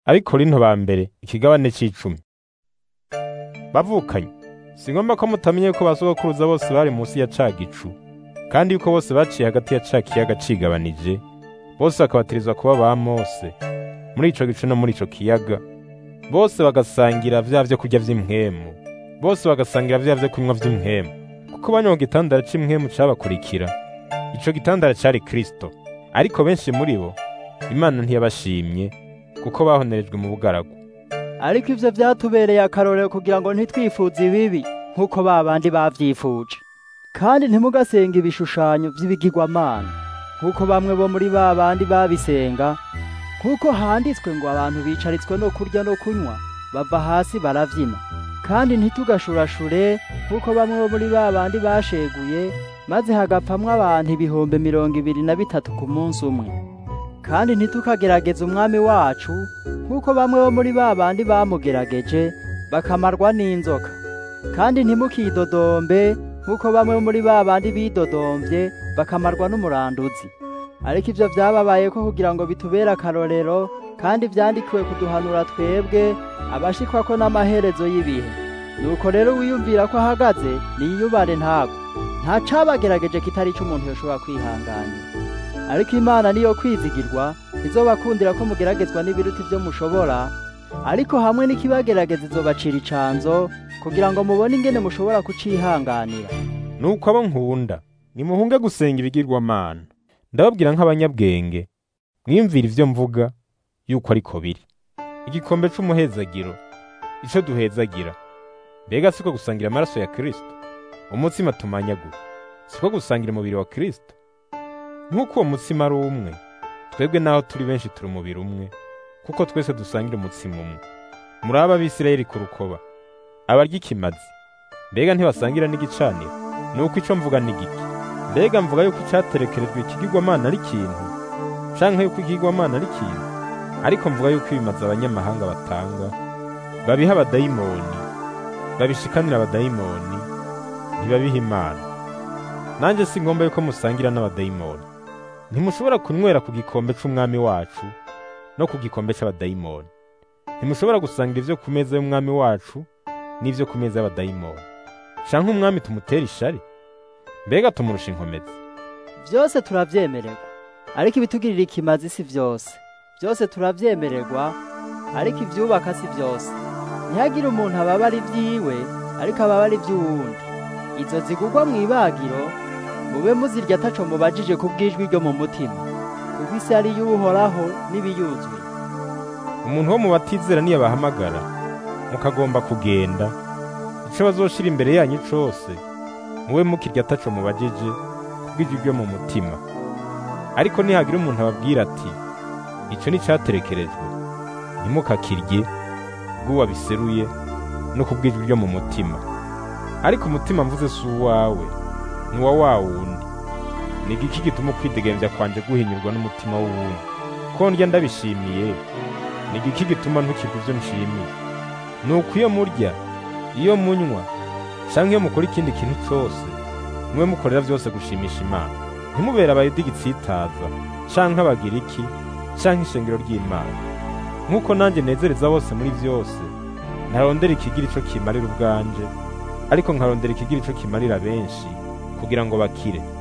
Abikorinto ba mbere ikigabane c'icumi. Bavukanye, si ngombwa ko mutamenye ko basogokuruza bose bari munsi ya ca gicu, kandi yuko bose baciye hagati ya ca kiyaga cigabanije, bose bakabatirizwa kuba ba Mose muri ico gicu no muri ico kiyaga, bose bagasangira vya vyo kurya vy'impwemu, bose bagasangira vya vyo kunywa vy'impwemu, kuko banywa mu gitandara c'impwemu cabakurikira. Ico gitandara cari Kristo, ariko benshi muri bo Imana ntiyabashimye, kuko bahonerejwe mu bugaragu. Ariko ivyo vyatubereye akarorero kugira ngo ntitwifuze ibibi nk'uko babandi bavyifuje. Kandi ntimugasenga ibishushanyo vy'ibigirwamana nk'uko bamwe bo muri babandi babisenga, nk'uko handitswe ngo abantu bicaritswe no kurya no kunywa bava hasi baravyina. Kandi ntitugashurashure nk'uko bamwe bo muri babandi basheguye, maze hagapfamwo abantu 23,000 ku munsi umwe. Kandi ntitukagerageze umwami wacu nk'uko bamwe bo muri babandi bamugerageje bakamarwa n'inzoka. Kandi ntimukidodombe nk'uko bamwe bo muri babandi bidodomvye bakamarwa n'umuranduzi. Ariko ivyo vyababayeko kugira ngo bitubere akarorero, kandi vyandikiwe kuduhanura twebwe abashikwako n'amaherezo y'ibihe. Nuko rero wiyumvira ko ahagaze niyubare ntago, nta cabagerageje kitari ico umuntu yoshobora kwihanganira. Ariko Imana niyo kwizigirwa, izobakundira ko mugeragezwa n'ibiruti vyo mushobora, ariko hamwe n'ikibagerageza izobacira icanzo, kugira ngo mubone ingene mushobora kucihanganira. Nuko abo nkunda, nimuhunge gusenga ibigirwamana. Ndababwira nk'abanyabwenge, mwiyumvira ivyo mvuga yuko ariko biri. Igikombe c'umuhezagiro, ico duhezagira, mbega siko gusangira amaraso ya Kristo? Umutsima tumanyagura, siko gusangira umubiri wa Kristo? Nk'uko uwo mutsima ari umwe, twebwe naho turi benshi turi umubiri umwe, kuko twese dusangira umutsima umwe. Muri aba Bisirayeli ku rukoba, abarya ikimazi, mbega ntibasangira n'igicaniro? Nuko ico mvuga ni giki? Mbega mvuga yuko icaterekerejwe ikigirwamana ari ikintu, canke yuko ikigirwamana ari ikintu? Ariko mvuga yuko ibimazi abanyamahanga batanga, babiha abadayimoni, babishikanira abadayimoni, ntibabiha Imana. Nanje si ngomba yuko musangira n'abadayimoni. Ntimushobora kunywera ku gikombe c'umwami wacu no ku gikombe c'abadayimoni. Ntimushobora gusangira ivyo ku meza y'umwami wacu n'ivyo ku meza y'abadayimoni. Canke umwami tumutera ishari? Mbega tumurusha inkomezi? Vyose turavyemererwa, ariko ibitugirira ikimazi si vyose. Vyose turavyemererwa, ariko ivyubaka si vyose. Ntihagire umuntu ababara ivyiwe, ariko ababara ivy'uwundi. Izo zigugwa mw'ibagiro, mube muzirya ataco mubajije ku bw'ijwi ryo mu mutima, kuko isi ari y'Uhoraho n'ibiyuzuye. Umuntu wo mu batizera niyo bahamagara, mukagomba kugenda, ico bazoshira imbere yanyu cose, mube mukirya ataco mubajije ku bw'ijwi ryo mu mutima. Ariko nihagira umuntu ababwira ati, ico ni caterekerejwe, ntimukakirye, bw'uwabiseruye no ku bw'ijwi ryo mu mutima. Ariko umutima mvuze si uwawe, ni uwa wa wundi. Ni igiki gituma ukwidegemvya kwanje guhinyurwa n'umutima w'uwundi? Ko ndya ndabishimiye, ni igiki gituma ntukirwa ivyo nshimiye? Nuko iyo murya, iyo munywa, canke iyo mukora ikindi kintu cose, mube mukorera vyose gushimisha Imana. Ntimubere abayuda igitsitaza, canke abagiriki, canke ishengero ry'Imana. Nk'uko nanje nezereza bose muri vyose, ntarondera ikigira ico kimarira ubwanje, ariko nkarondera ikigira ico kimarira benshi, kugira ngo bakire.